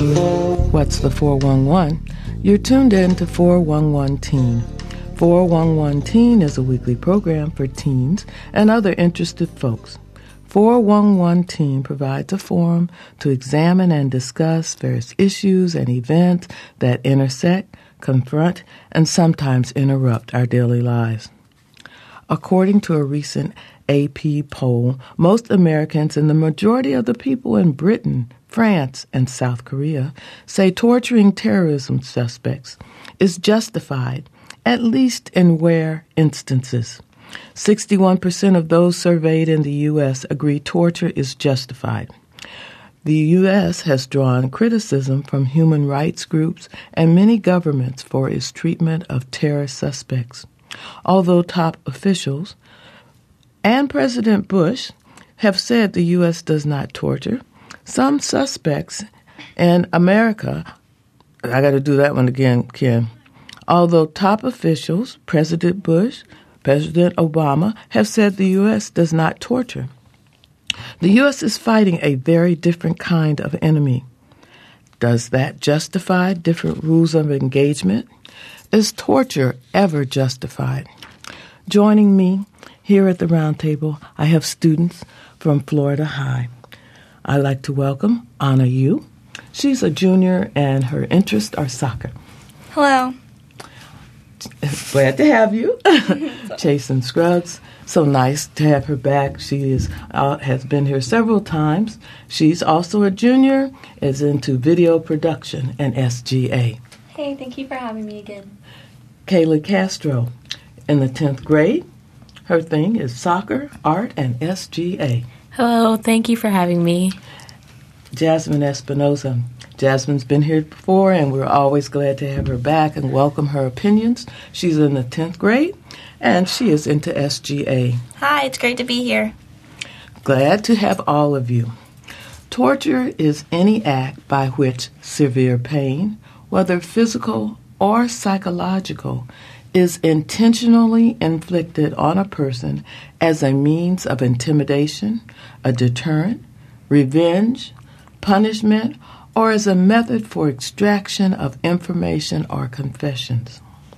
What's the 411? You're tuned in to 411 Teen. 411 Teen is a weekly program for teens and other interested folks. 411 Teen provides a forum to examine and discuss various issues and events that intersect, confront, and sometimes interrupt our daily lives. According to a recent AP poll, most Americans and the majority of the people in Britain, France, and South Korea say torturing terrorism suspects is justified, at least in rare instances. 61% of those surveyed in the U.S. agree torture is justified. The U.S. has drawn criticism from human rights groups and many governments for its treatment of terror suspects. Although top officials and President Bush have said the U.S. does not torture, some suspects in America, I got to do that one again, Ken. Although top officials, President Bush, President Obama, have said the U.S. does not torture, the U.S. is fighting a very different kind of enemy. Does that justify different rules of engagement? Is torture ever justified? Joining me here at the round table, I have students from Florida High. I'd like to welcome Anna Yu. She's a junior and her interests are soccer. Hello. Glad to have you. Chasen Scruggs. So nice to have her back. She has been here several times. She's also a junior, is into video production and SGA. Hey, thank you for having me again. Kayla Castro, in the 10th grade. Her thing is soccer, art, and SGA. Hello, thank you for having me. Jasmine Espinoza. Jasmine's been here before, and we're always glad to have her back and welcome her opinions. She's in the 10th grade, and she is into SGA. Hi, it's great to be here. Glad to have all of you. Torture is any act by which severe pain, whether physical or psychological, is intentionally inflicted on a person as a means of intimidation, a deterrent, revenge, punishment, or as a method for extraction of information or confessions.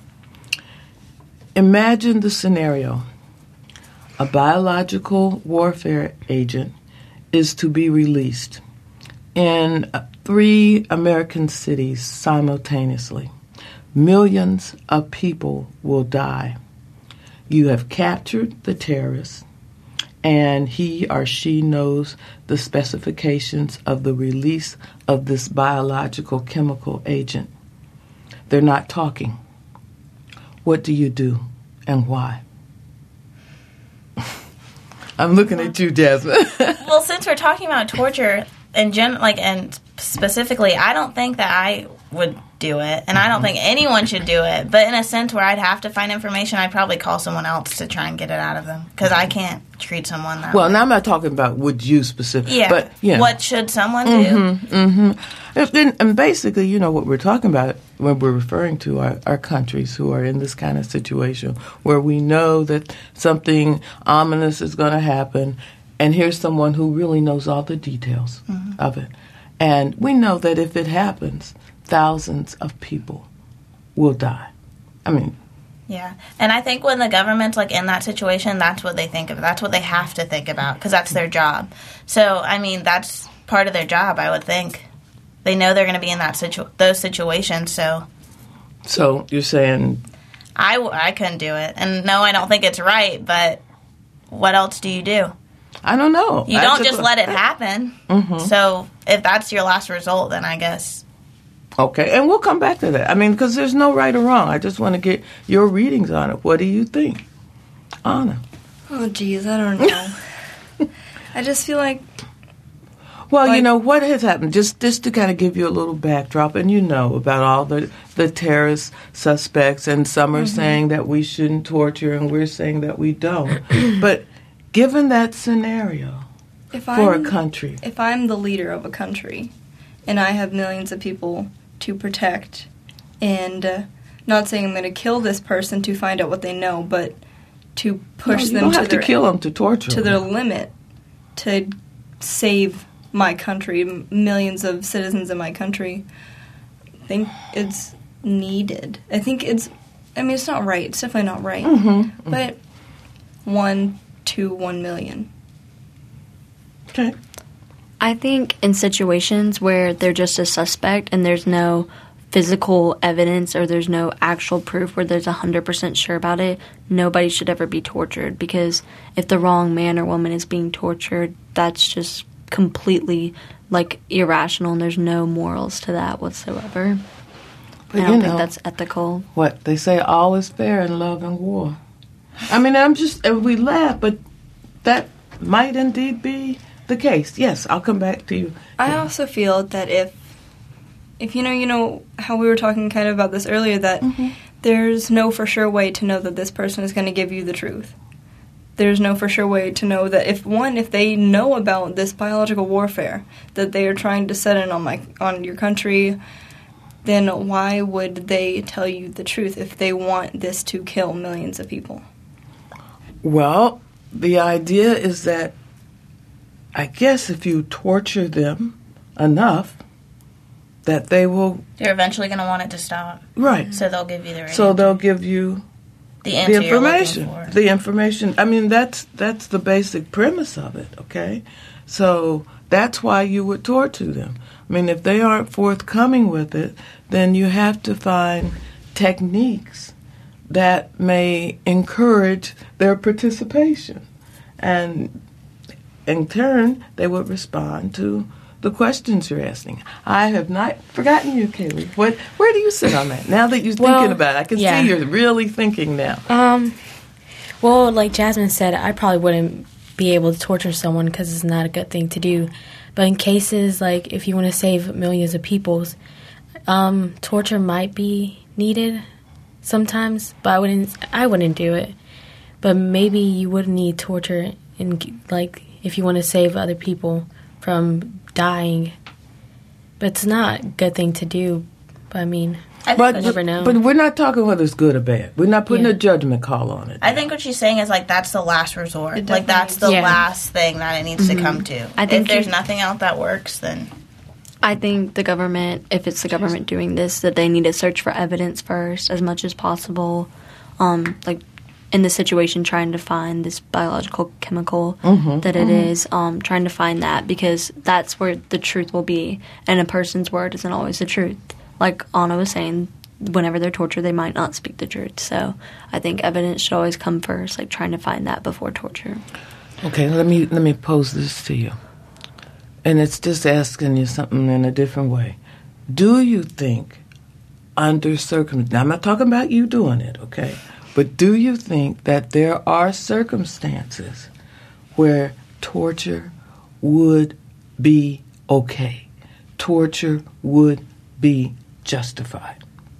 Imagine the scenario. A biological warfare agent is to be released in 3 American cities simultaneously. Millions of people will die. You have captured the terrorist, and he or she knows the specifications of the release of this biological chemical agent. They're not talking. What do you do, and why? I'm looking at you, Jasmine. Well, since we're talking about torture and specifically, I don't think that I would do it, and I don't think anyone should do it. But in a sense where I'd have to find information, I'd probably call someone else to try and get it out of them, because I can't treat someone that way. Well, now I'm not talking about would you specifically. Yeah, but, you know. What should someone do? And basically, you know, what we're talking about when we're referring to our countries who are in this kind of situation where we know that something ominous is going to happen, and here's someone who really knows all the details of it. And we know that if it happens, thousands of people will die. I mean... Yeah, and I think when the government's, in that situation, that's what they think of. That's what they have to think about, because that's their job. So, I mean, that's part of their job, I would think. They know they're going to be in those situations, so... So, you're saying... I couldn't do it. And no, I don't think it's right, but what else do you do? I don't know. You don't just let it happen. So, if that's your last result, then I guess... Okay, and we'll come back to that. I mean, because there's no right or wrong. I just want to get your readings on it. What do you think? Anna? Oh, geez, I don't know. I just feel like... Well, you know, what has happened, just to kind of give you a little backdrop, and you know about all the terrorist suspects, and some are saying that we shouldn't torture, and we're saying that we don't. But given that scenario for a country... If I'm the leader of a country, and I have millions of people to protect, and not saying I'm going to kill this person to find out what they know, but to push them to kill them to torture to their limit to save my country, millions of citizens in my country, I think it's needed. I think it's not right. It's definitely not right. But 1 to 1 million. Okay. I think in situations where they're just a suspect and there's no physical evidence or there's no actual proof where there's 100% sure about it, nobody should ever be tortured, because if the wrong man or woman is being tortured, that's just completely irrational, and there's no morals to that whatsoever. But I don't think that's ethical. What they say, all is fair in love and war. We laugh, but that might indeed be the case. Yes, I'll come back to you. I also feel that if you know how we were talking kind of about this earlier, that there's no for sure way to know that this person is going to give you the truth. There's no for sure way to know that if they know about this biological warfare that they are trying to set in on your country, then why would they tell you the truth if they want this to kill millions of people? Well, the idea is that, I guess, if you torture them enough, that they will... You're eventually going to want it to stop. Right. So they'll give you the right So they'll give you the information. The information. That's the basic premise of it, okay? So that's why you would torture them. If they aren't forthcoming with it, then you have to find techniques that may encourage their participation. And in turn, they would respond to the questions you're asking. I have not forgotten you, Kaylee. Where do you sit on that? Now that you're thinking about it, I can see you're really thinking now. Well, like Jasmine said, I probably wouldn't be able to torture someone because it's not a good thing to do. But in cases like if you want to save millions of people's, torture might be needed sometimes. But I wouldn't do it. But maybe you would need torture if you want to save other people from dying. But it's not a good thing to do. But you never know. But we're not talking whether it's good or bad. We're not putting a judgment call on it. I think what she's saying is that's the last resort. That's the last thing that it needs to come to. I think if there's nothing else that works, then... I think the government, if it's the government doing this, that they need to search for evidence first as much as possible. In the situation, trying to find this biological chemical that it is, trying to find that, because that's where the truth will be. And a person's word isn't always the truth. Like Anna was saying, whenever they're tortured, they might not speak the truth. So I think evidence should always come first, trying to find that before torture. Okay, let me pose this to you. And it's just asking you something in a different way. Do you think, under circumstances, now I'm not talking about you doing it, okay? But do you think that there are circumstances where torture would be okay? Torture would be justified?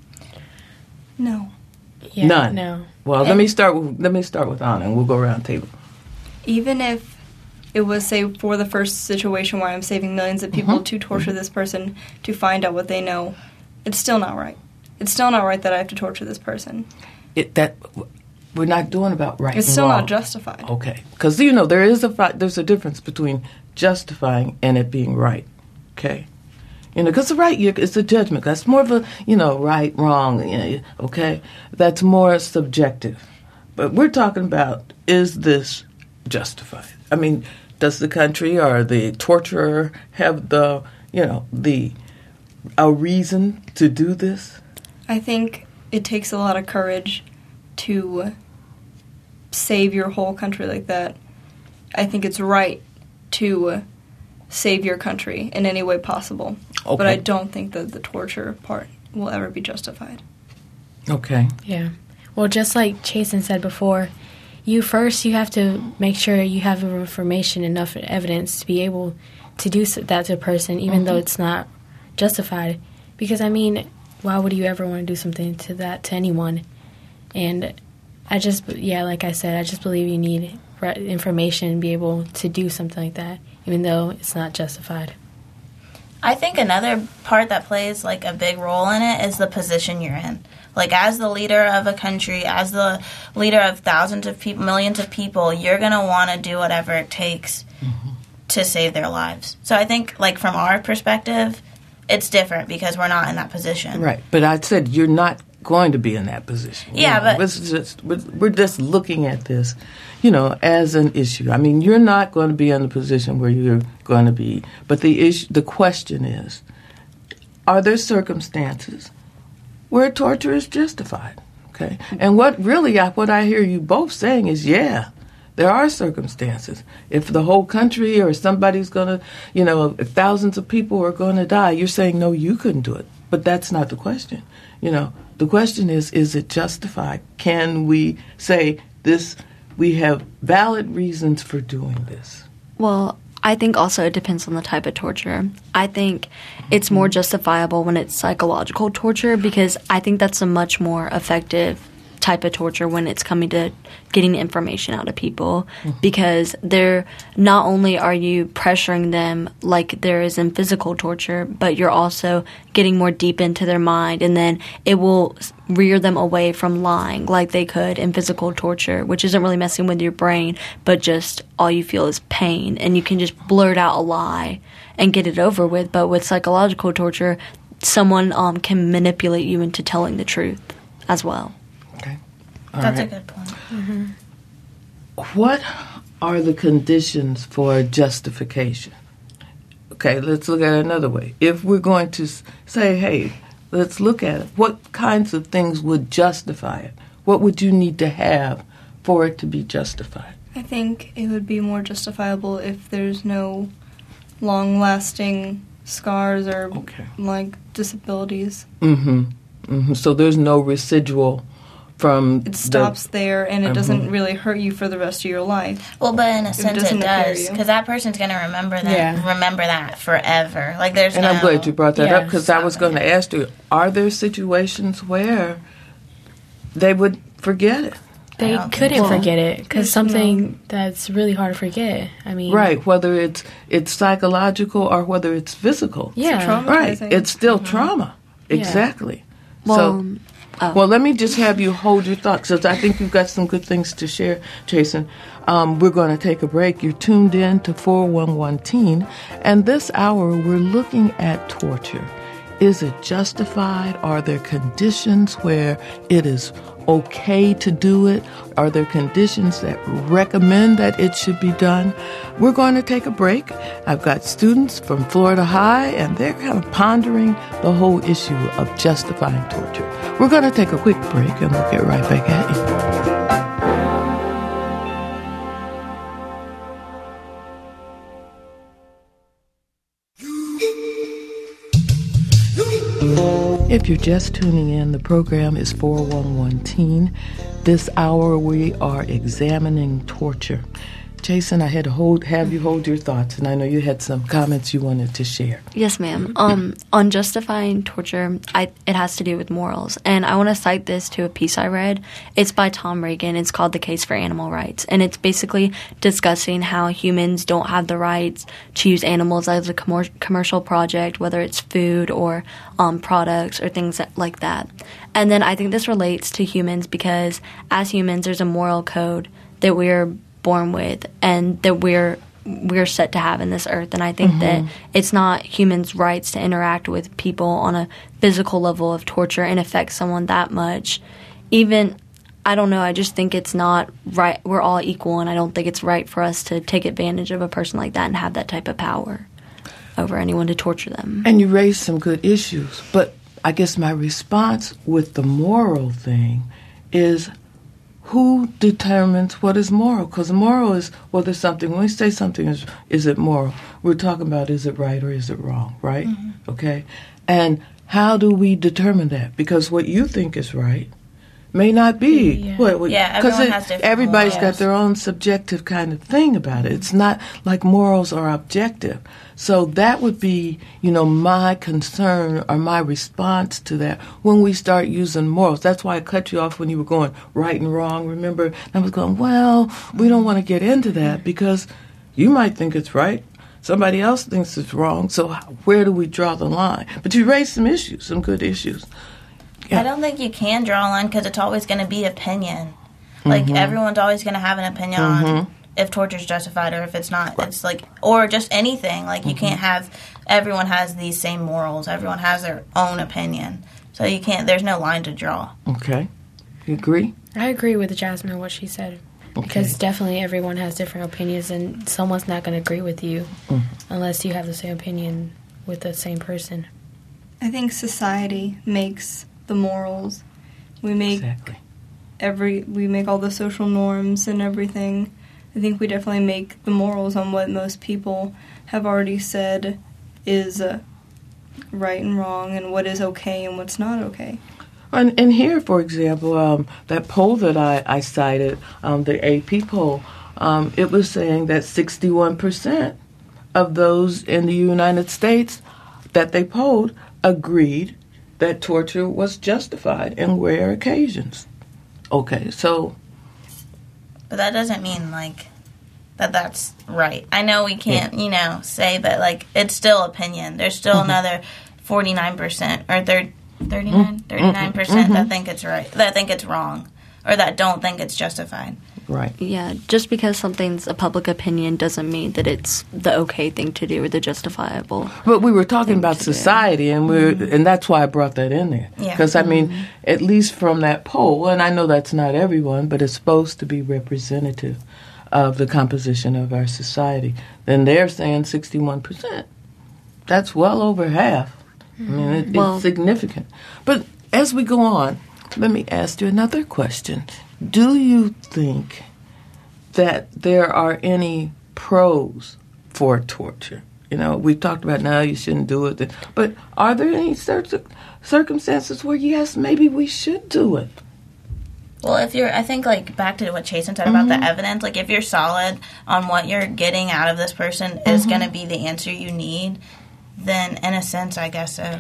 No. Yeah, None. No. Well, let me start with Anna, and we'll go around the table. Even if it was, say, for the first situation where I'm saving millions of people to torture this person to find out what they know, it's still not right. It's still not right that I have to torture this person. We're not doing about right. It's still not justified. Okay, because there's a difference between justifying and it being right. Okay, because the right it's a judgment. That's more of a right, wrong. Okay, that's more subjective. But we're talking about, is this justified? Does the country or the torturer have a reason to do this? I think it takes a lot of courage to save your whole country like that. I think it's right to save your country in any way possible. Okay. But I don't think that the torture part will ever be justified. Okay. Yeah. Well, just like Chasen said before, you have to make sure you have information, enough evidence to be able to do that to a person, even though it's not justified. Because, why would you ever want to do something to anyone? And like I said, I just believe you need information and be able to do something like that, even though it's not justified. I think another part that plays a big role in it is the position you're in. As the leader of a country, as the leader of thousands of people, millions of people, you're going to want to do whatever it takes to save their lives. So I think, like, from our perspective, it's different because we're not in that position. Right. But I said you're not going to be in that position. Yeah, but we're just looking at this, as an issue. I mean, you're not going to be in the position where you're going to be. But the question is, are there circumstances where torture is justified? Okay. And what I hear you both saying is, yeah, there are circumstances. If the whole country or somebody's going to, if thousands of people are going to die, you're saying, no, you couldn't do it. But that's not the question. The question is it justified? Can we say this, we have valid reasons for doing this? Well, I think also it depends on the type of torture. I think it's more justifiable when it's psychological torture, because I think that's a much more effective type of torture when it's coming to getting information out of people, because they're not only are you pressuring them like there is in physical torture, but you're also getting more deep into their mind, and then it will rear them away from lying like they could in physical torture, which isn't really messing with your brain, but just all you feel is pain, and you can just blurt out a lie and get it over with. But with psychological torture, someone can manipulate you into telling the truth as well. Okay. That's a good point. Mm-hmm. What are the conditions for justification? Okay, let's look at it another way. If we're going to say, hey, let's look at it, what kinds of things would justify it? What would you need to have for it to be justified? I think it would be more justifiable if there's no long-lasting scars or, disabilities. So there's no residual from... It stops there, and it doesn't really hurt you for the rest of your life. Well, but in a sense it does, because that person's going to remember that forever. Like, there's And I'm glad you brought that up, because I was going to ask you, are there situations where they would forget it? They couldn't forget it, because something that's really hard to forget. I mean... Right, whether it's psychological or whether it's physical. Yeah. Right, it's still trauma. Exactly. Well, Well, let me just have you hold your thoughts, because I think you've got some good things to share, Jason. We're going to take a break. You're tuned in to 411 Teen, and this hour we're looking at torture. Is it justified? Are there conditions where it is okay to do it? Are there conditions that recommend that it should be done? We're going to take a break. I've got students from Florida High, and they're kind of pondering the whole issue of justifying torture. We're going to take a quick break, and we'll get right back at you. If you're just tuning in, the program is 411 Teen. This hour we are examining torture. Jason, I had to have you hold your thoughts, and I know you had some comments you wanted to share. Yes, ma'am. On justifying torture, it has to do with morals. And I want to cite this to a piece I read. It's by Tom Regan. It's called The Case for Animal Rights. And it's basically discussing how humans don't have the rights to use animals as a commercial project, whether it's food or products or things like that. And then I think this relates to humans because as humans, there's a moral code that we're born with and that we're set to have in this earth. And I think that it's not humans' rights to interact with people on a physical level of torture and affect someone that much. Even, I don't know, I just think it's not right. We're all equal, and I don't think it's right for us to take advantage of a person like that and have that type of power over anyone to torture them. And you raised some good issues, but I guess my response with the moral thing is, who determines what is moral? Because moral is whether something, when we say something is it moral, we're talking about is it right or is it wrong, right? Okay? And how do we determine that? Because what you think is right may not be. Everyone has different everybody's morals. got their own subjective kind of thing about it. It's not like morals are objective. So that would be, my concern or my response to that when we start using morals. That's why I cut you off when you were going right and wrong. Remember, I was going, well, we don't want to get into that because you might think it's right. Somebody else thinks it's wrong. So where do we draw the line? But you raised some issues, some good issues. Yeah. I don't think you can draw a line because it's always going to be opinion. Like, everyone's always going to have an opinion on if torture is justified or if it's not. Right. It's like, or just anything. Like, you can't have, everyone has these same morals. Everyone has their own opinion. So you can't, there's no line to draw. Okay. You agree? I agree with Jasmine, what she said. Okay. Because definitely everyone has different opinions, and someone's not going to agree with you unless you have the same opinion with the same person. I think society makes the morals. We make we make all the social norms and everything. I think we definitely make the morals on what most people have already said is right and wrong, and what is okay and what's not okay. And here, for example, that poll that I cited, the AP poll, it was saying that 61% of those in the United States that they polled agreed that torture was justified in rare occasions. Okay, so... But that doesn't mean, like, that's right. I know we can't, say, but, like, it's still opinion. There's still another 49% or 39% that think it's right, that think it's wrong, or that don't think it's justified. Right. Yeah, just because something's a public opinion doesn't mean that it's the okay thing to do or the justifiable. But we were talking about society, and and that's why I brought that in there. Because, I mean, at least from that poll, and I know that's not everyone, but it's supposed to be representative of the composition of our society. Then they're saying 61%. That's well over half. I mean, it's significant. But as we go on, let me ask you another question. Do you think that there are any pros for torture? We've talked about now you shouldn't do it. But are there any circumstances where, yes, maybe we should do it? Well, I think, like, back to what Chasen said about the evidence, like, if you're solid on what you're getting out of this person is going to be the answer you need, then in a sense, I guess so.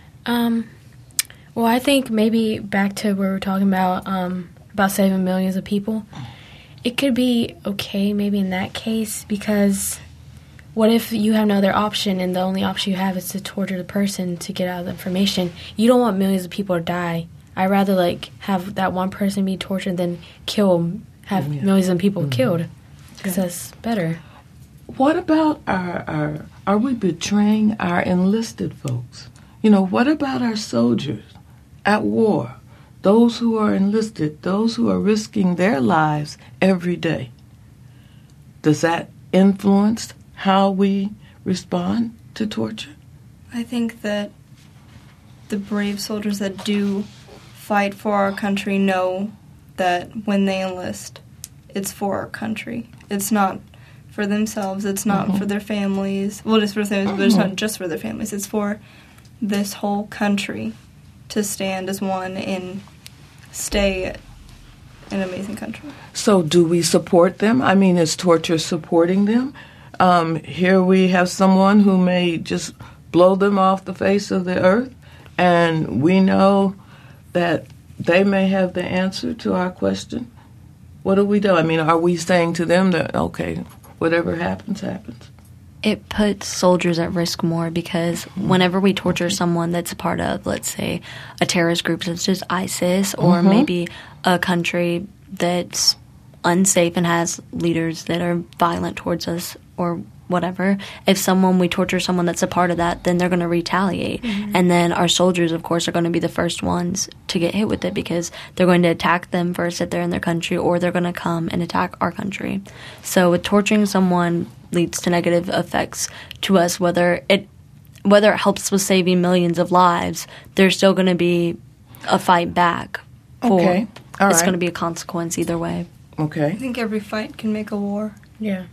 Well, I think maybe back to where we're talking about saving millions of people, it could be okay maybe in that case, because what if you have no other option and the only option you have is to torture the person to get out the information? You don't want millions of people to die. I'd rather, like, have that one person be tortured than have millions of people killed, because that's better. What about are we betraying our enlisted folks? What about our soldiers at war? Those who are enlisted, those who are risking their lives every day. Does that influence how we respond to torture? I think that the brave soldiers that do fight for our country know that when they enlist, it's for our country. It's not for themselves. It's not for their families. Well, it's for their families, but it's not just for their families. It's for this whole country to stand as one and stay an amazing country. So do we support them? I mean, is torture supporting them? Here we have someone who may just blow them off the face of the earth, and we know that they may have the answer to our question. What do we do? I mean, are we saying to them that, okay, whatever happens, happens? It puts soldiers at risk more, because whenever we torture someone that's a part of, let's say, a terrorist group such as ISIS, or maybe a country that's unsafe and has leaders that are violent towards us or whatever, if we torture someone that's a part of that, then they're going to retaliate. And then our soldiers, of course, are going to be the first ones to get hit with it, because they're going to attack them first if they're in their country, or they're going to come and attack our country. So with torturing someone leads to negative effects to us, whether it helps with saving millions of lives, there's still going to be a fight back. Okay. All right. It's going to be a consequence either way. Okay. I think every fight can make a war. Yeah.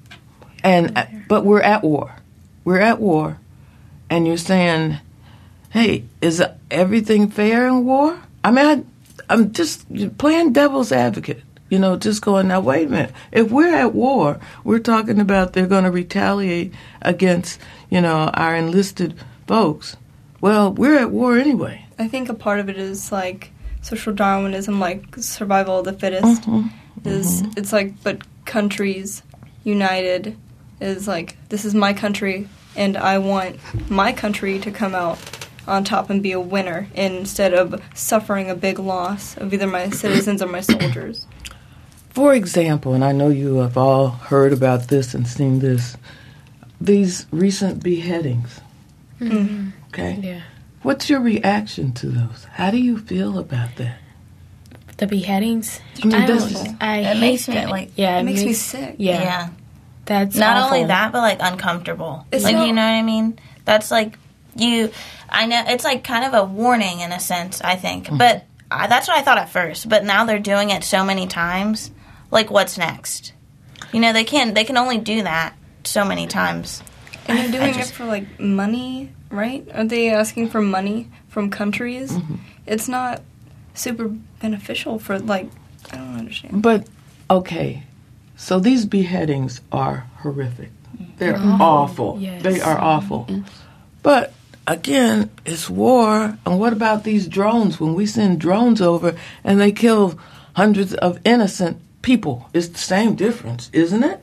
But we're at war. We're at war. And you're saying, hey, is everything fair in war? I mean, I'm just playing devil's advocate. Just going, now, wait a minute. If we're at war, we're talking about they're going to retaliate against, our enlisted folks. Well, we're at war anyway. I think a part of it is, like, social Darwinism, like survival of the fittest. It's like, but countries united is like, this is my country, and I want my country to come out on top and be a winner instead of suffering a big loss of either my citizens or my soldiers. For example, and I know you have all heard about this and seen this, these recent beheadings. Mm-hmm. Okay? Yeah. What's your reaction to those? How do you feel about that? The beheadings. I mean, I this don't. is- I It hate makes me, that. like- Yeah, It makes me sick. Yeah. Yeah. That's Not awful. only that, but like uncomfortable. It's like, not- you know what I mean? That's like I know it's like kind of a warning in a sense, I think. But that's what I thought at first. But now they're doing it so many times. Like, what's next? You know, they can only do that so many times. And they're doing just- it for like money, right? Aren't they asking for money from countries? It's not super beneficial for like. I don't understand. But, okay, so these beheadings are horrific. They're awful. Yes. They are awful. But, again, it's war. And what about these drones? When we send drones over and they kill hundreds of innocent people, it's the same difference, isn't it?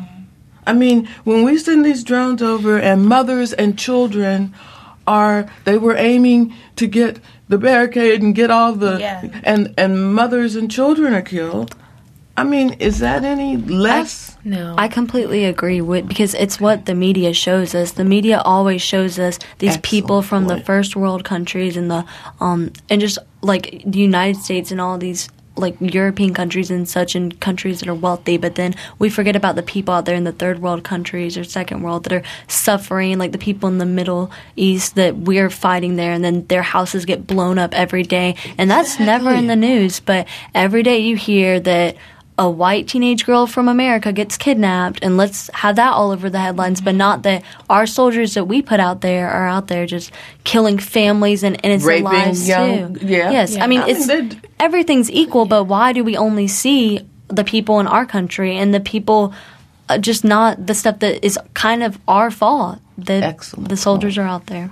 I mean, when we send these drones over and mothers and children they were aiming to get the barricade and get all the, Yeah. and mothers and children are killed. I mean, is that any less? No. I completely agree with, because it's what the media shows us. The media always shows us these people Excellent from the point. first world countries and the and just like the United States and all these like European countries and such, and countries that are wealthy, but then we forget about the people out there in the third world countries or second world that are suffering, like the people in the Middle East that we're fighting there, and then their houses get blown up every day, and that's never in the news, but every day you hear that a white teenage girl from America gets kidnapped, and let's have that all over the headlines, but not that our soldiers that we put out there are out there just killing families and innocent Raping lives young- too. yeah. Yes, Yeah. I mean, I mean, it's they're- everything's equal, but why do we only see the people in our country and the people just not the stuff that is kind of our fault that Excellent the soldiers are out there?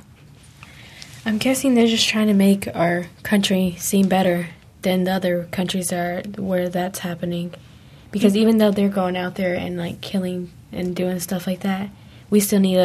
I'm guessing they're just trying to make our country seem better than the other countries are where that's happening. Because even though they're going out there and like killing and doing stuff like that, we still need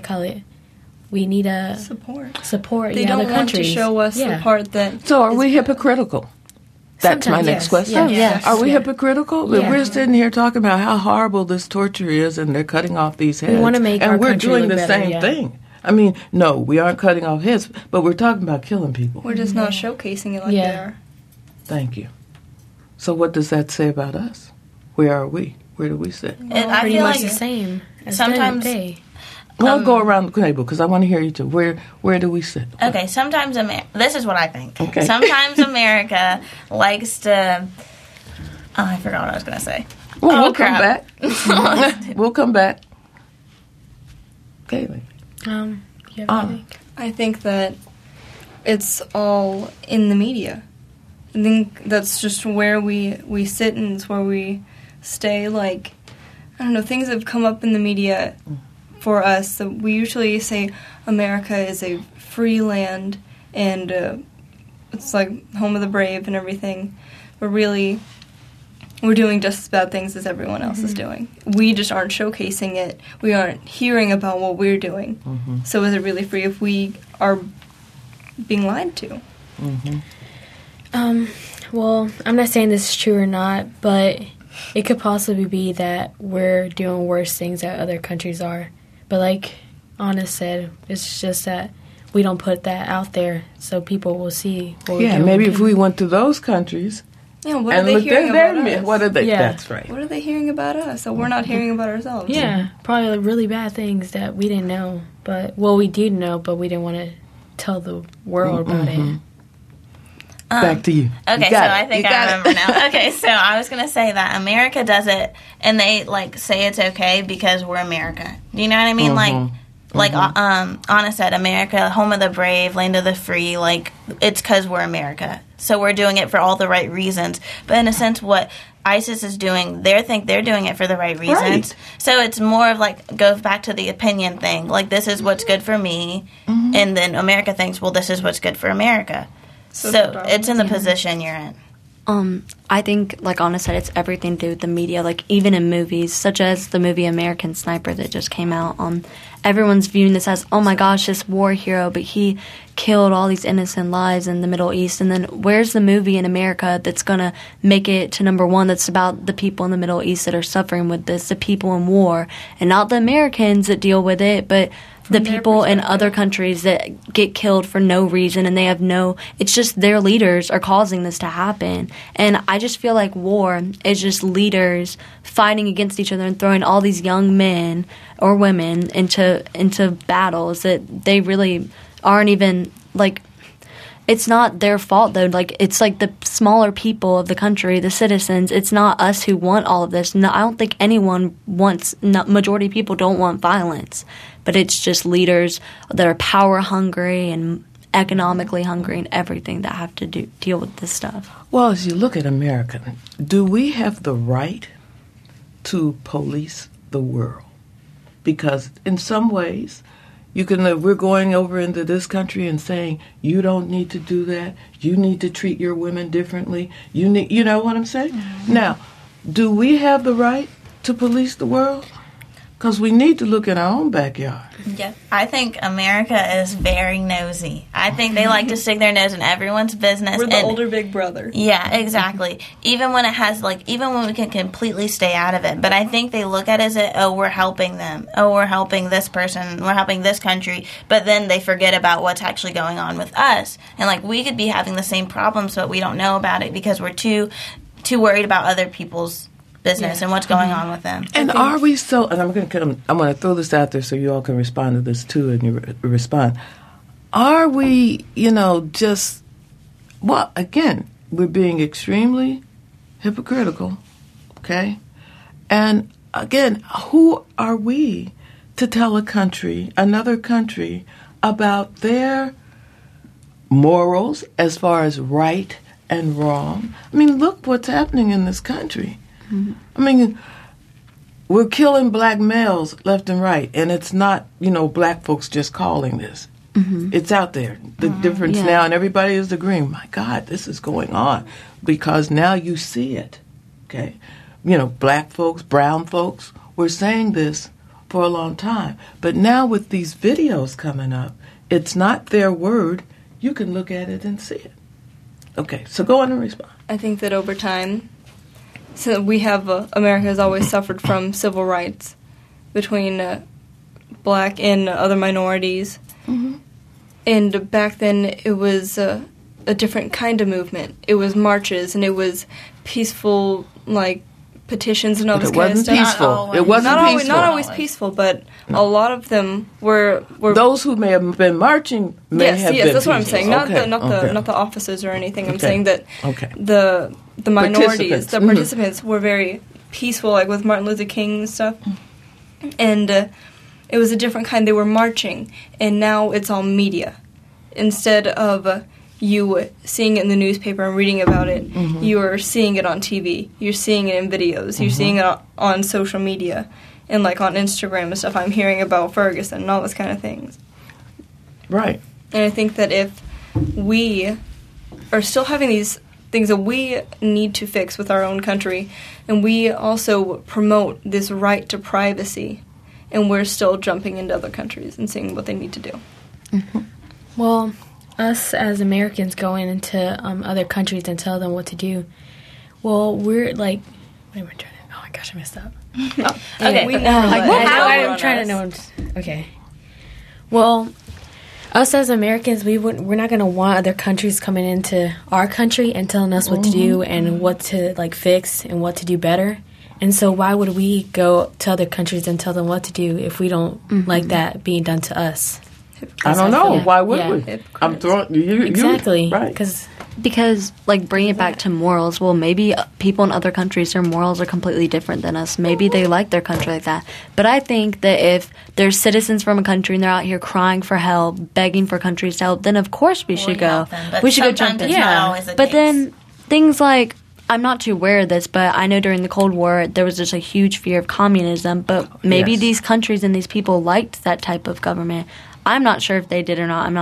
we need a support They the don't other want to countries. show us Yeah. the part that. So are is we bad. hypocritical? That's my Sometimes, next yes. question. Yeah. Oh, yes. Are we Yeah. hypocritical? Yeah. We're sitting here talking about how horrible this torture is, and they're cutting off these heads. wanna make and our we're country doing look the better, same yeah. thing. I mean, no, we aren't cutting off heads, but we're talking about killing people. We're just not showcasing it like Yeah. they are. Thank you. So what does that say about us? Where are we? Where do we sit? And I Pretty feel much like the same. As sometimes- they. Well, go around the table because I want to hear you two. Where do we sit? Okay, sometimes this is what I think. Okay. Sometimes America likes to. Oh, I forgot what I was going to say. Well, Oh, we'll come crap. back. We'll come back. Kaylee. You have Ah. anything? I think that it's all in the media. I think that's just where we sit, and it's where we stay. Like, I don't know, things have come up in the media for us. So we usually say America is a free land and it's like home of the brave and everything. But really, we're doing just as bad things as everyone else is doing. We just aren't showcasing it. We aren't hearing about what we're doing. So is it really free if we are being lied to? Well, I'm not saying this is true or not, but it could possibly be that we're doing worse things that other countries are. But like Anna said, it's just that we don't put that out there so people will see what we're Yeah, doing. maybe if we went to those countries Yeah, what are and they looked hearing at their about us? what are they? Yeah. That's right. What are they hearing about us that we're not hearing about ourselves? Yeah, probably like really bad things that we didn't know. But, well, we did know, but we didn't want to tell the world about it. Back to you. Okay, You so got it. I think You I got remember now. Okay, so I was going to say that America does it, and they, like, say it's okay because we're America. Do you know what I mean? Like Anna said, America, home of the brave, land of the free, like, it's because we're America. So we're doing it for all the right reasons. But in a sense, what ISIS is doing, they think they're doing it for the right reasons. Right. So it's more of, like, goes back to the opinion thing. Like, this is what's good for me, and then America thinks, well, this is what's good for America. So it's in the position you're in. I think, like Anna said, it's everything to do with the media. Like, even in movies, such as the movie American Sniper that just came out, everyone's viewing this as, oh my gosh, this war hero, but he killed all these innocent lives in the Middle East. And then where's the movie in America that's going to make it to number one that's about the people in the Middle East that are suffering with this, the people in war, and not the Americans that deal with it, but the people in other countries that get killed for no reason, and they have it's just their leaders are causing this to happen. And I just feel like war is just leaders fighting against each other and throwing all these young men or women into battles that they really aren't even, like, it's not their fault, though. Like, it's like the smaller people of the country, the citizens. It's not us who want all of this. No, I don't think anyone wants, majority of people don't want violence. But it's just leaders that are power hungry and economically hungry and everything that have to deal with this stuff. Well, as you look at America, do we have the right to police the world? Because in some ways, we're going over into this country and saying, you don't need to do that. You need to treat your women differently. You know what I'm saying? Mm-hmm. Now, do we have the right to police the world? Because we need to look in our own backyard. Yeah, I think America is very nosy. I think they like to stick their nose in everyone's business. We're the older big brother. Yeah, exactly. Even when we can completely stay out of it. But I think they look at it as, oh, we're helping them. Oh, we're helping this person. We're helping this country. But then they forget about what's actually going on with us. And, like, we could be having the same problems, but we don't know about it because we're too worried about other people's business and what's going on with them. And are we so? And I'm going to throw this out there so you all can respond to this too, and you respond. Are we, just? Well, again, we're being extremely hypocritical, okay? And again, who are we to tell another country, about their morals as far as right and wrong? I mean, look what's happening in this country. I mean, we're killing black males left and right, and it's not, black folks just calling this. Mm-hmm. It's out there. The difference now, and everybody is agreeing, my God, this is going on, because now you see it, okay? Black folks, brown folks were saying this for a long time, but now with these videos coming up, it's not their word. You can look at it and see it. Okay, so go on and respond. I think that over time, so we have, America has always suffered from civil rights between black and other minorities. Mm-hmm. And back then it was a different kind of movement. It was marches and it was peaceful, like, petitions and all this kind of stuff. It wasn't peaceful. Not always peaceful, but a lot of them were those who may have been marching may have been Yes, that's peaceful. what I'm saying. Not the officers or anything. I'm saying that the minorities, the participants were very peaceful, like with Martin Luther King and stuff. And it was a different kind. They were marching, and now it's all media. Instead of you seeing it in the newspaper and reading about it, you are seeing it on TV. You're seeing it in videos. You're seeing it on social media and, like, on Instagram and stuff. I'm hearing about Ferguson and all those kind of things. Right. And I think that if we are still having these things that we need to fix with our own country, and we also promote this right to privacy, and we're still jumping into other countries and seeing what they need to do. Mm-hmm. Well, us as Americans going into other countries and tell them what to do, well, we're like, what am I trying to, oh my gosh, I messed up. Okay. I'm trying to know. Okay. Well, us as Americans, we're not going to want other countries coming into our country and telling us what to do and what to, like, fix and what to do better. And so why would we go to other countries and tell them what to do if we don't like that being done to us? I don't know. Why would we? I'm throwing you. Exactly. Right. Because, like, bringing it back to morals, well, maybe people in other countries, their morals are completely different than us. Maybe they like their country like that. But I think that if there's citizens from a country and they're out here crying for help, begging for countries to help, then of course we should go. We should go jump in. But then things like, I'm not too aware of this, but I know during the Cold War there was just a huge fear of communism. But maybe these countries and these people liked that type of government. I'm not sure if they did or not. I'm not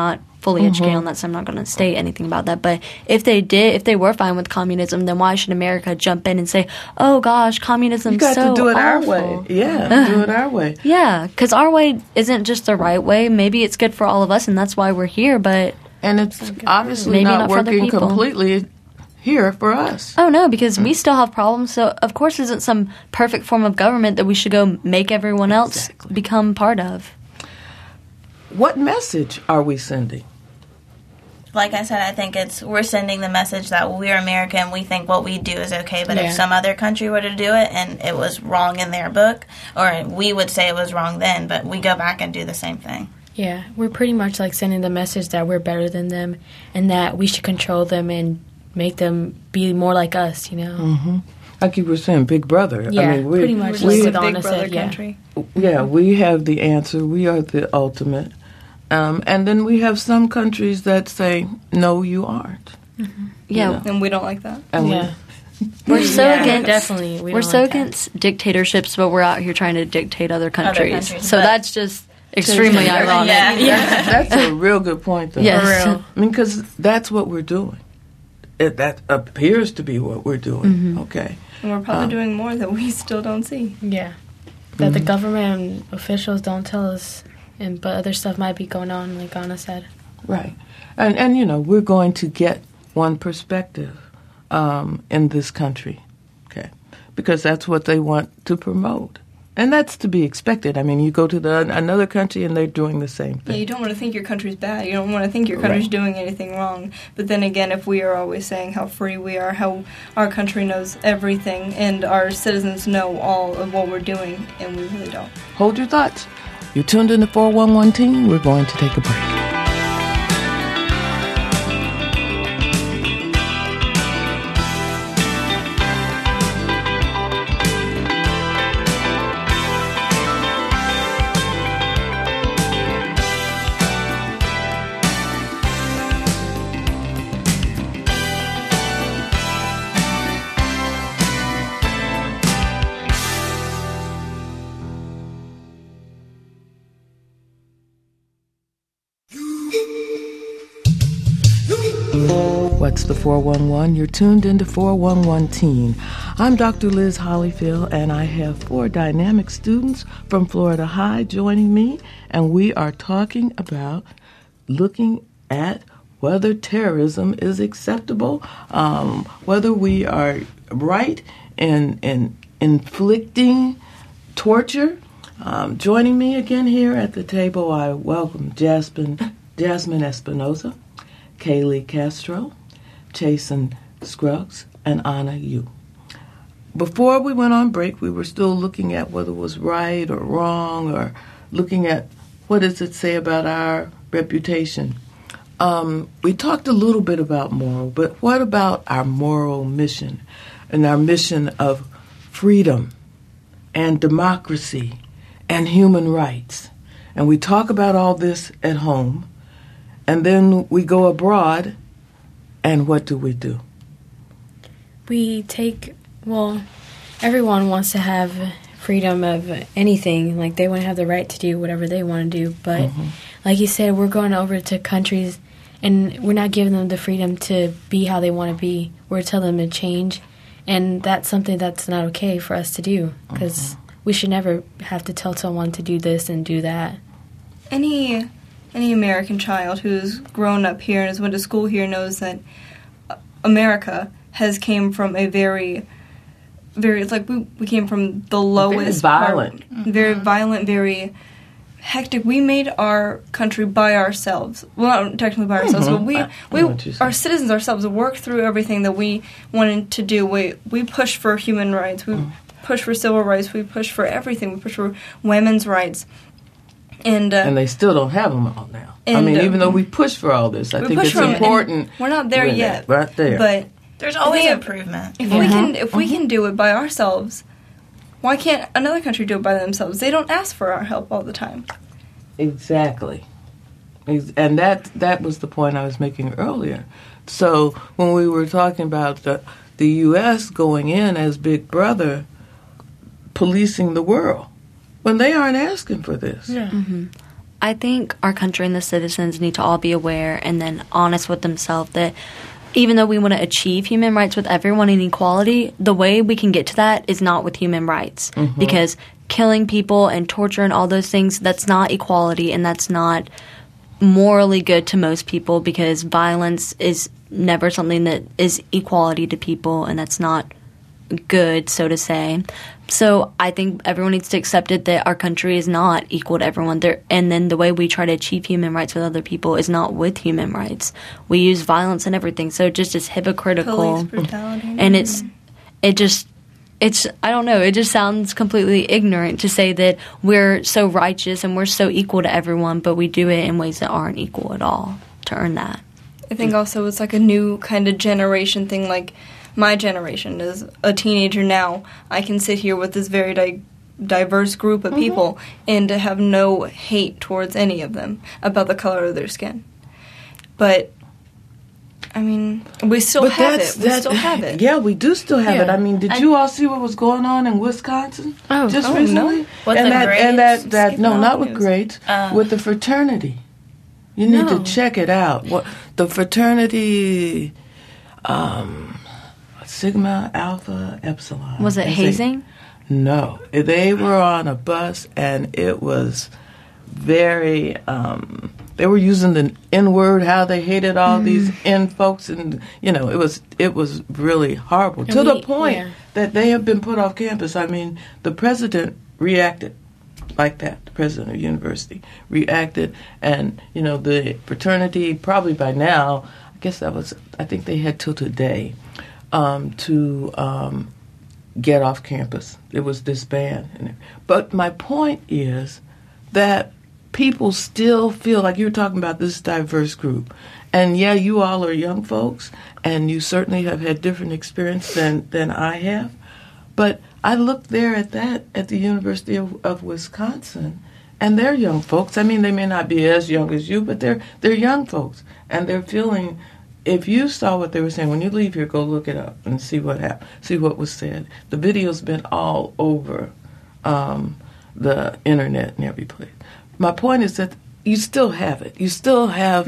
fully educated on that, so I'm not going to state anything about that. But if they were fine with communism, then why should America jump in and say, "Oh gosh, communism's You got so to do it awful." our way. Yeah, do it our way. Yeah, because our way isn't just the right way. Maybe it's good for all of us, and that's why we're here. But And it's obviously Maybe not not for other working people. completely here for us. oh no, because we still have problems. So of course, isn't some perfect form of government that we should go make everyone else Exactly. become part of. What message are we sending? Like I said, I think we're sending the message that we're America and we think what we do is okay. But Yeah. if some other country were to do it and it was wrong in their book, or we would say it was wrong then, but we go back and do the same thing. Yeah, we're pretty much like sending the message that we're better than them and that we should control them and make them be more like us, you know? Like you were saying, Big Brother. Yeah, I mean, pretty much We're like just what a big Anna brother said, yeah. country. Yeah, we have the answer. We are the ultimate. And then we have some countries that say, no, you aren't. Yeah, know. And we don't like that. And Yeah. we're so Yeah, against. Definitely. We're so against dictatorships, but we're out here trying to dictate other countries. countries, So but- that's just extremely ironic. Yeah. that's a real good point, though. Yes. For real. I mean, because that's what we're doing. That appears to be what we're doing. Okay. And we're probably doing more that we still don't see. Yeah. That the government officials don't tell us, but other stuff might be going on, like Anna said. Right. And you know, we're going to get one perspective in this country, okay? Because that's what they want to promote. And that's to be expected. I mean, you go to another country and they're doing the same Yeah, thing. you don't want to think your country's bad. You don't want to think your country's Right. doing anything wrong. But then again, if we are always saying how free we are, how our country knows everything, and our citizens know all of what we're doing, and we really don't. Hold your thoughts. You're tuned in to 411 Team. We're going to take a break. What's the 411? You're tuned into 411 Teen. I'm Dr. Liz Hollyfield, and I have 4 dynamic students from Florida High joining me, and we are talking about looking at whether terrorism is acceptable, whether we are right in inflicting torture. Joining me again here at the table, I welcome Jasmine Espinoza, Kaylee Castro, Chasen Scruggs, and Anna Yu. Before we went on break, we were still looking at whether it was right or wrong, or looking at what does it say about our reputation. We talked a little bit about moral, but what about our moral mission and our mission of freedom and democracy and human rights? And we talk about all this at home, and then we go abroad, and what do? Everyone wants to have freedom of anything. Like, they want to have the right to do whatever they want to do. But, like you said, we're going over to countries, and we're not giving them the freedom to be how they want to be. We're telling them to change. And that's something that's not okay for us to do, because we should never have to tell someone to do this and do that. Any American child who's grown up here and has went to school here knows that America has came from a very like we came from the lowest very violent, very hectic. We made our country by ourselves. Well, not technically by ourselves, but we our citizens ourselves worked through everything that we wanted to do. We pushed for human rights. We pushed for civil rights. We pushed for everything. We pushed for women's rights. And they still don't have them all now. I mean, even though we push for all this, I think it's important. We're not there yet. Right there. But there's always improvement. If we can do it by ourselves, why can't another country do it by themselves? They don't ask for our help all the time. Exactly. And that was the point I was making earlier. So when we were talking about the U.S. going in as Big Brother, policing the world, when they aren't asking for this. Yeah. I think our country and the citizens need to all be aware and then honest with themselves that even though we want to achieve human rights with everyone and equality, the way we can get to that is not with human rights. Because killing people and torture and all those things, that's not equality, and that's not morally good to most people, because violence is never something that is equality to people, and that's not good, so to say. So I think everyone needs to accept it that our country is not equal to everyone. And then the way we try to achieve human rights with other people is not with human rights. We use violence and everything, so it just is hypocritical. Police brutality. And it's I don't know, it just sounds completely ignorant to say that we're so righteous and we're so equal to everyone, but we do it in ways that aren't equal at all to earn that. I think also it's like a new kind of generation thing, like my generation is a teenager now. I can sit here with this very diverse group of people and to have no hate towards any of them about the color of their skin. But I mean, we still have it. We still have it. Yeah, we do still have it. I mean, did you all see what was going on in Wisconsin just recently? No. With the grades? Not with grades. With the fraternity. You need to check it out. What the fraternity, Sigma Alpha Epsilon. Was it hazing? No, they were on a bus, and it was very. They were using the N word, how they hated all these N folks, and it was really horrible to the point that they have been put off campus. I mean, the president reacted like that. The president of the university reacted, and the fraternity probably by now, I think they had till today to get off campus. It was disbanded. But my point is that people still feel like you're talking about this diverse group. And yeah, you all are young folks, and you certainly have had different experience than I have. But I look there at the University of Wisconsin, and they're young folks. I mean, they may not be as young as you, but they're young folks. And they're feeling, if you saw what they were saying, when you leave here, go look it up and see what happened, see what was said. The video's been all over the internet and every place. My point is that you still have it. You still have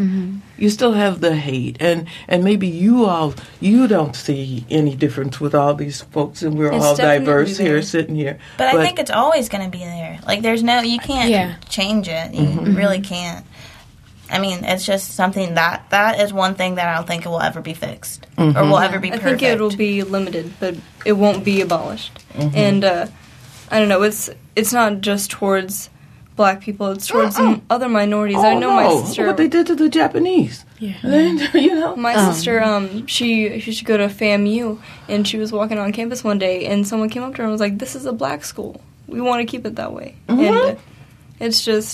the hate, and maybe you don't see any difference with all these folks, and we're all diverse here, sitting here. But I think it's always going to be there. Like you can't change it. You really can't. I mean, it's just something that is one thing that I don't think it will ever be fixed or will ever be perfect. I think it will be limited, but it won't be abolished. And I don't know. It's not just towards Black people, it's towards other minorities. I know my sister. What they did to the Japanese. Yeah. My sister, she should go to FAMU, and she was walking on campus one day, and someone came up to her and was like, "This is a Black school. We want to keep it that way." And it's just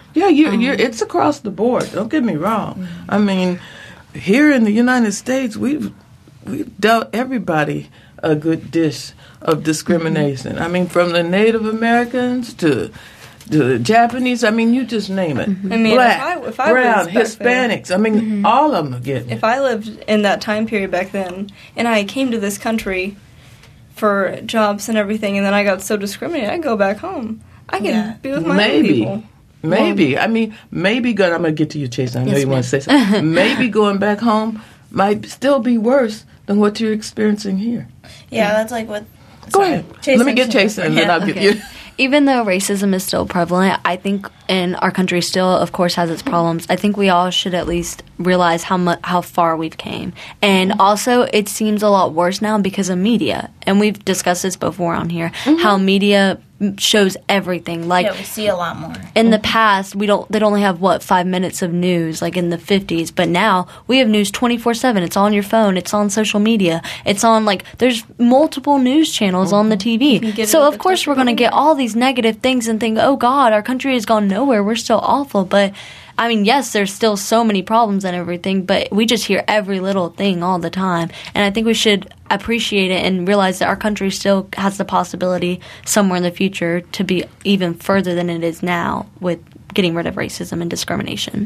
it's across the board. Don't get me wrong. I mean, here in the United States, we've dealt everybody a good dish of discrimination. I mean, from the Native Americans to the Japanese, I mean, you just name it. I mean, Black, if I brown, was Hispanics, I mean, all of them are getting it. If I lived in that time period back then, and I came to this country for jobs and everything, and then I got so discriminated, I'd go back home. I can be with my own people. Maybe. I mean, I'm going to get to you, Chase. I know you want to say something. Maybe going back home might still be worse than what you're experiencing here. Yeah, that's like what... Go ahead. Let me get Chase, and then I'll get you... Even though racism is still prevalent, I think, and our country still, of course, has its problems, I think we all should at least realize how far we've came. And also, it seems a lot worse now because of media. And we've discussed this before on here, how media shows everything. Like, we see a lot more. In the past, they'd only have 5 minutes of news, like in the 50s. But now we have news 24/7. It's on your phone. It's on social media. It's on there's multiple news channels on the TV. So of course we're going to get all these negative things and think, oh God, our country has gone nowhere. We're still awful. But I mean, yes, there's still so many problems and everything, but we just hear every little thing all the time. And I think we should appreciate it and realize that our country still has the possibility somewhere in the future to be even further than it is now with getting rid of racism and discrimination.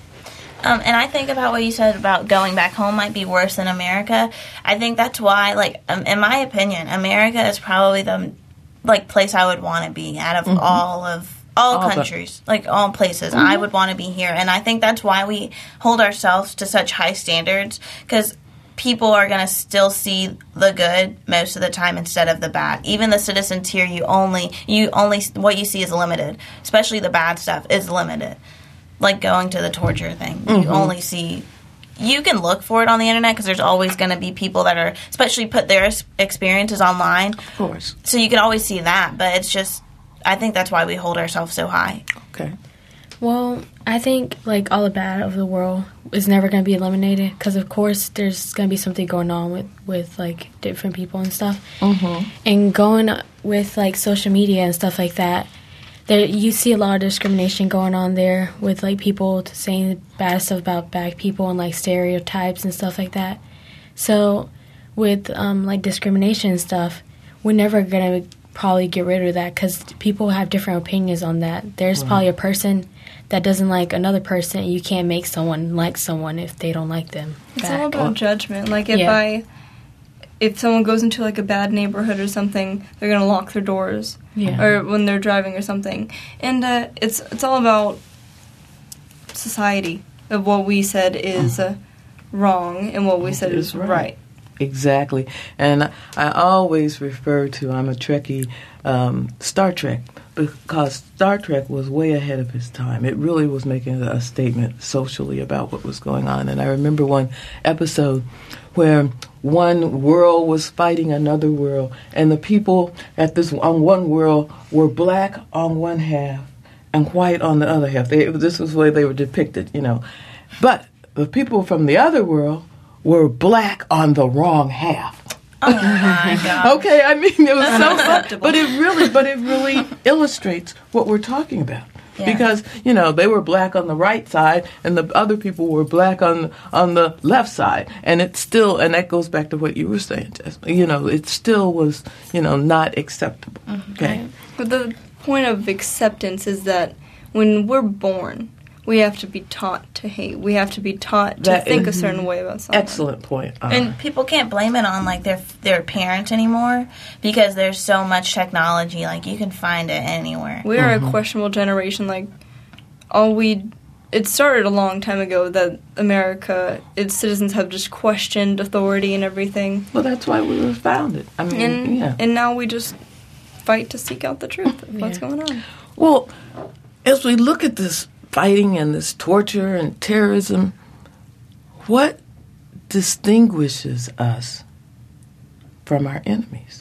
And I think about what you said about going back home might be worse than America. I think that's why, in my opinion, America is probably the place I would want to be out of all of all countries, like all places. I would want to be here. And I think that's why we hold ourselves to such high standards, because people are going to still see the good most of the time instead of the bad. Even the citizens here, you only what you see is limited, especially the bad stuff is limited. Like going to the torture thing, you only see. You can look for it on the internet because there's always going to be people that are, especially put their experiences online. Of course. So you can always see that, but it's just, I think that's why we hold ourselves so high. Okay. Well, I think, like, all the bad of the world is never going to be eliminated because, of course, there's going to be something going on with like, different people and stuff. Mm-hmm. And going with, like, social media and stuff like that, you see a lot of discrimination going on there with, like, people saying bad stuff about black people and, like, stereotypes and stuff like that. So with, like, discrimination and stuff, we're never going to probably get rid of that because people have different opinions on that. There's probably a person that doesn't like another person, and you can't make someone like someone if they don't like them. It's all about judgment. Like, if someone goes into, like, a bad neighborhood or something, they're going to lock their doors. Yeah. Or when they're driving or something. And it's all about society, of what we said is wrong and what we said is right. Exactly. And I always refer to, I'm a Trekkie, Star Trek, because Star Trek was way ahead of its time. It really was making a statement socially about what was going on. And I remember one episode where one world was fighting another world, and the people on one world were black on one half and white on the other half. This was the way they were depicted, you know. But the people from the other world were black on the wrong half. Oh my God. Okay, I mean, it was so fun, but it really illustrates what we're talking about. Yeah. Because, you know, they were black on the right side and the other people were black on the left side. And it's still, and that goes back to what you were saying, Jasmine, you know, it still was, you know, not acceptable. Mm-hmm. Okay. But the point of acceptance is that when we're born, we have to be taught to hate. We have to be taught to think a certain way about something. Excellent point. And people can't blame it on, like, their parents anymore because there's so much technology. Like, you can find it anywhere. We are a questionable generation. Like, it started a long time ago that America, its citizens have just questioned authority and everything. Well, that's why we were founded. I mean, and now we just fight to seek out the truth of what's going on. Well, as we look at this fighting and this torture and terrorism, what distinguishes us from our enemies?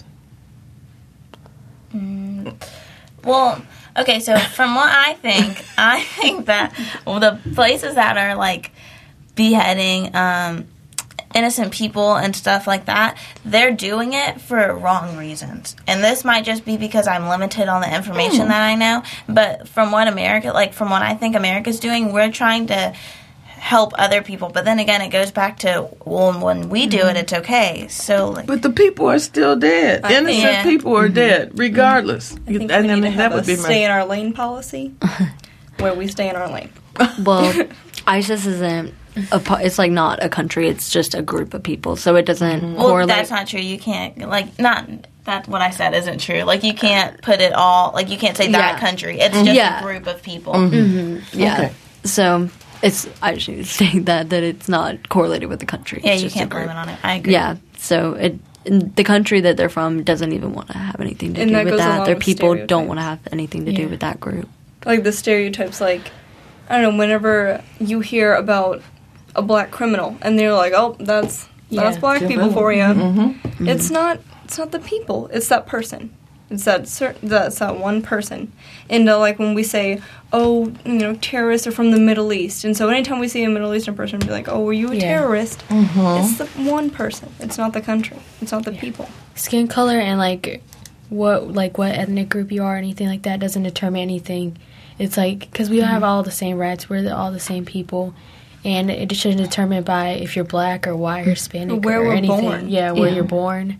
Well, okay, so from what I think that the places that are, like, beheading innocent people and stuff like that, they're doing it for wrong reasons. And this might just be because I'm limited on the information that I know, but from what I think America's doing, we're trying to help other people. But then again, it goes back to, well, when we do it, it's okay. So, like, but the people are still dead. Innocent people are dead, regardless. I think we need to have a stay in our lane policy, where we stay in our lane. Well, ISIS isn't. It's like not a country; it's just a group of people. So it doesn't correlate. Well, that's not true. You can't that what I said isn't true. Like, you can't put it all. Like, you can't say that country. It's just a group of people. Mm-hmm. Yeah. Okay. So I just need to say that it's not correlated with the country. Yeah, it's you just can't blame it on it. I agree. Yeah. So the country that they're from doesn't even want to have anything to do with that. Their people don't want to have anything to do with that group. Like the stereotypes, like, I don't know, whenever you hear about a black criminal and they're like, oh, that's black people for you. Mm-hmm. It's not the people. It's that person. It's that one person. And like when we say, oh, you know, terrorists are from the Middle East, and so anytime we see a Middle Eastern person, be like, oh, were you a terrorist? Mm-hmm. It's the one person. It's not the country. It's not the people. Skin color and like what ethnic group you are, or anything like that doesn't determine anything. It's like, because we have all the same rights. We're all the same people. And it shouldn't determine by if you're black or white or Hispanic where or we're anything. born. Yeah, where you're born.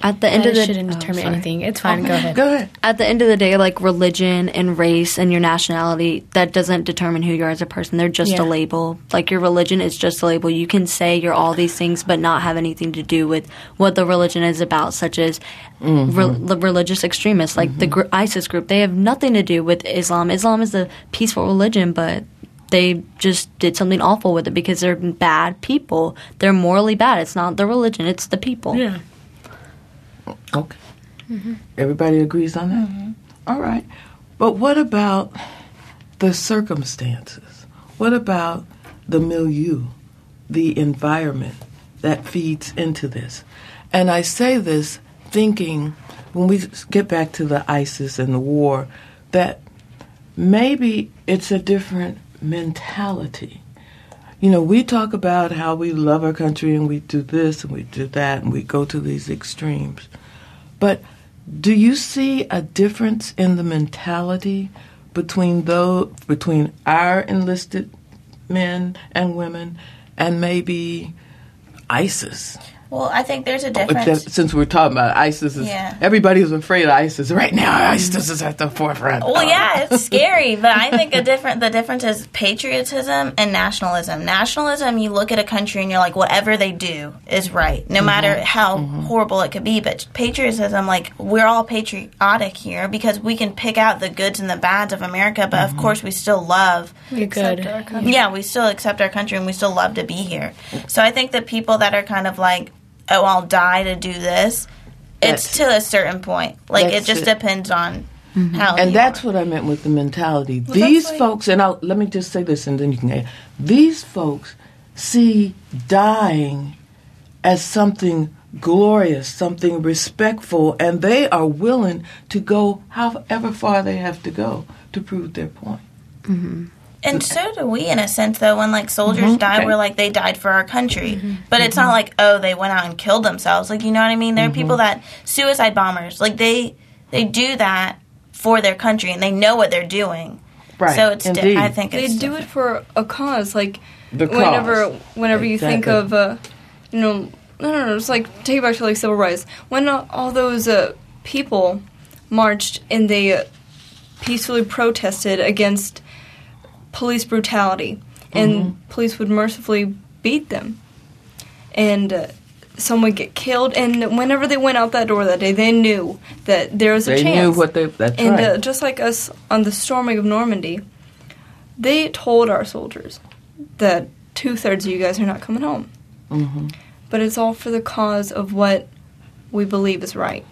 At the end That of the shouldn't determine sorry. anything. It's fine. Go ahead. Go ahead. At the end of the day, like religion and race and your nationality, that doesn't determine who you are as a person. They're just Yeah. a label. Like your religion is just a label. You can say you're all these things, but not have anything to do with what the religion is about, such as religious extremists, like the ISIS group. They have nothing to do with Islam. Islam is a peaceful religion, but they just did something awful with it because they're bad people. They're morally bad. It's not the religion. It's the people. Yeah. Okay. Everybody agrees on that? All right. But what about the circumstances? What about the milieu, the environment that feeds into this? And I say this thinking, when we get back to the ISIS and the war, that maybe it's a different mentality. You know, we talk about how we love our country and we do this and we do that and we go to these extremes. But do you see a difference in the mentality between our enlisted men and women and maybe ISIS? Well, I think there's a difference. Since we're talking about ISIS, everybody's afraid of ISIS right now. ISIS is at the forefront. Well, yeah, it's scary, but I think the difference is patriotism and nationalism. Nationalism, you look at a country and you're like, whatever they do is right, no matter how horrible it could be. But patriotism, like, we're all patriotic here because we can pick out the goods and the bads of America, but of course we still love You're good. Our country. Yeah, we still accept our country and we still love to be here. So I think that people that are kind of like, oh, I'll die to do this, it's to a certain point. Like, it just depends on how And you that's are. what I meant with the mentality. These folks, and let me just say this and then you can add. These folks see dying as something glorious, something respectful, and they are willing to go however far they have to go to prove their point. And so do we, in a sense, though, when, like, soldiers die, we're like, they died for our country. But it's not like, oh, they went out and killed themselves. Like, you know what I mean? There are people that, suicide bombers, like, they do that for their country, and they know what they're doing. Right. So it's, Indeed. I think They it's do it for a cause. Like, The cause. whenever you think of, no, it's like, take it back to, like, civil rights. When all those people marched and they peacefully protested against police brutality, and police would mercifully beat them, and some would get killed. And whenever they went out that door that day, they knew that there was a chance. They knew what they. That's and right. just like us on the storming of Normandy, they told our soldiers that 2/3 of you guys are not coming home. But it's all for the cause of what we believe is right.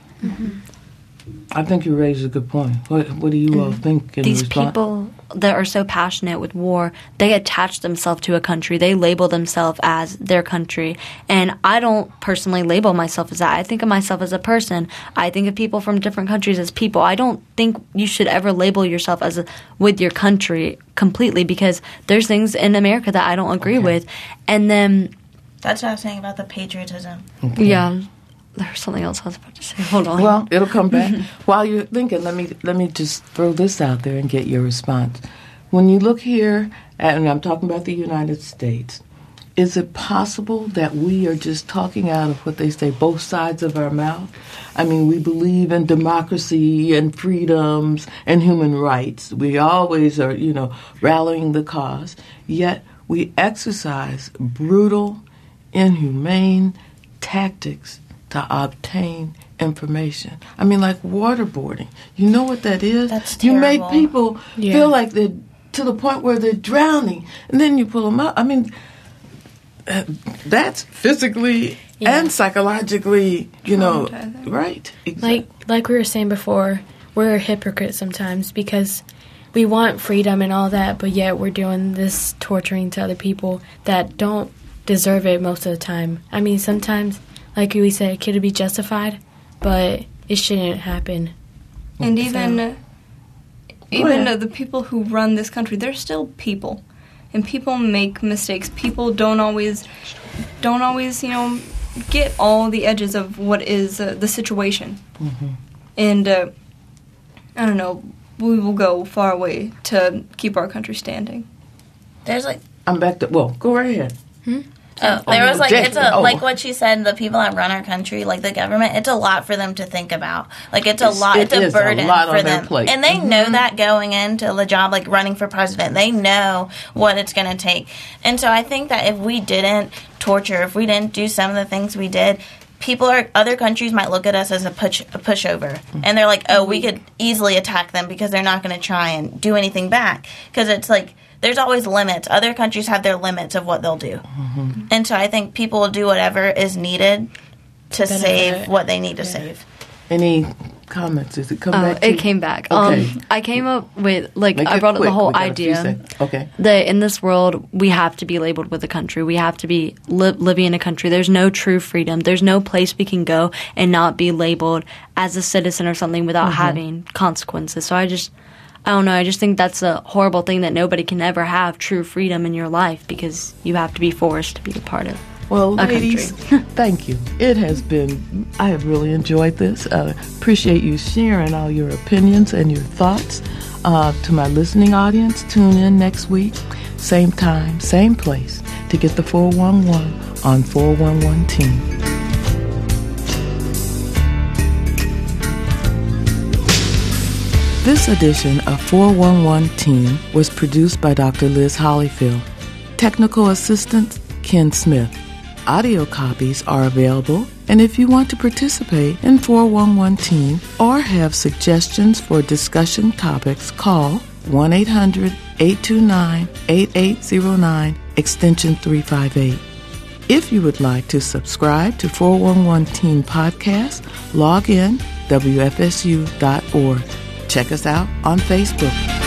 I think you raised a good point. What do you all think? In These response? people that are so passionate with war, they attach themselves to a country. They label themselves as their country. And I don't personally label myself as that. I think of myself as a person. I think of people from different countries as people. I don't think you should ever label yourself as with your country completely, because there's things in America that I don't agree with. And then... That's what I was saying about the patriotism. Yeah. There's something else I was about to say. Hold on. Well, it'll come back. While you're thinking, let me just throw this out there and get your response. When you look here, and I'm talking about the United States, is it possible that we are just talking out of what they say, both sides of our mouth? I mean, we believe in democracy and freedoms and human rights. We always are, rallying the cause. Yet we exercise brutal, inhumane tactics to obtain information. I mean, like waterboarding. You know what that is? That's You terrible. make people feel like they're to the point where they're drowning, and then you pull them out. I mean, that's physically and psychologically, right? Exactly. Like we were saying before, we're hypocrites sometimes because we want freedom and all that, but yet we're doing this torturing to other people that don't deserve it most of the time. I mean, sometimes, like we said, could it be justified? But it shouldn't happen. And even the people who run this country, they're still people, and people make mistakes. People don't always, get all the edges of what is the situation. And I don't know, we will go far away to keep our country standing. There's like I'm back to, go right ahead. There was like it's a Oh. like what she said. The people that run our country, like the government, it's a lot for them to think about. Like it's a lot. It's a is a burden lot for on their them, plate. and they know that going into the job, like running for president, they know what it's going to take. And so I think that if we didn't torture, if we didn't do some of the things we did, other countries might look at us as a pushover, and they're like, oh, we could easily attack them because they're not going to try and do anything back. Because it's like there's always limits. Other countries have their limits of what they'll do, and so I think people will do whatever is needed to save what they need to save. Any comments? Does it come back to It you? came back. Okay. I came up with, like, Make I it brought up quick. the whole We got a few idea seconds. Okay. that in this world, we have to be labeled with a country. We have to be living in a country. There's no true freedom. There's no place we can go and not be labeled as a citizen or something without having consequences. So I don't know. I just think that's a horrible thing that nobody can ever have true freedom in your life because you have to be forced to be a part of. Well, a ladies, thank you. I have really enjoyed this. Appreciate you sharing all your opinions and your thoughts. To my listening audience, tune in next week, same time, same place, to get the 411 on 411 Teen. This edition of 411 Teen was produced by Dr. Liz Hollyfield. Technical assistant, Ken Smith. Audio copies are available, and if you want to participate in 411 Teen or have suggestions for discussion topics, call 1-800-829-8809, extension 358. If you would like to subscribe to 411 Teen Podcast, log in WFSU.org. Check us out on Facebook.